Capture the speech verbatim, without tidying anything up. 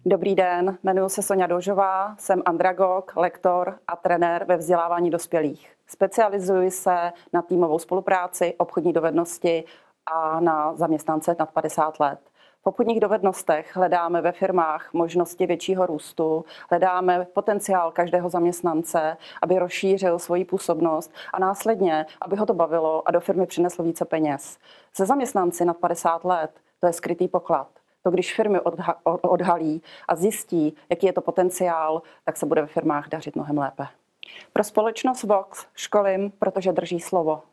Dobrý den, jmenuji se Soňa Dožová, jsem andragog, lektor a trenér ve vzdělávání dospělých. Specializuji se na týmovou spolupráci, obchodní dovednosti a na zaměstnance nad padesát let. V obchodních dovednostech hledáme ve firmách možnosti většího růstu, hledáme potenciál každého zaměstnance, aby rozšířil svoji působnost a následně, aby ho to bavilo a do firmy přineslo více peněz. Se zaměstnanci nad padesát let to je skrytý poklad. To, když firmy odha- odhalí a zjistí, jaký je to potenciál, tak se bude ve firmách dařit mnohem lépe. Pro společnost Vox školím, protože drží slovo.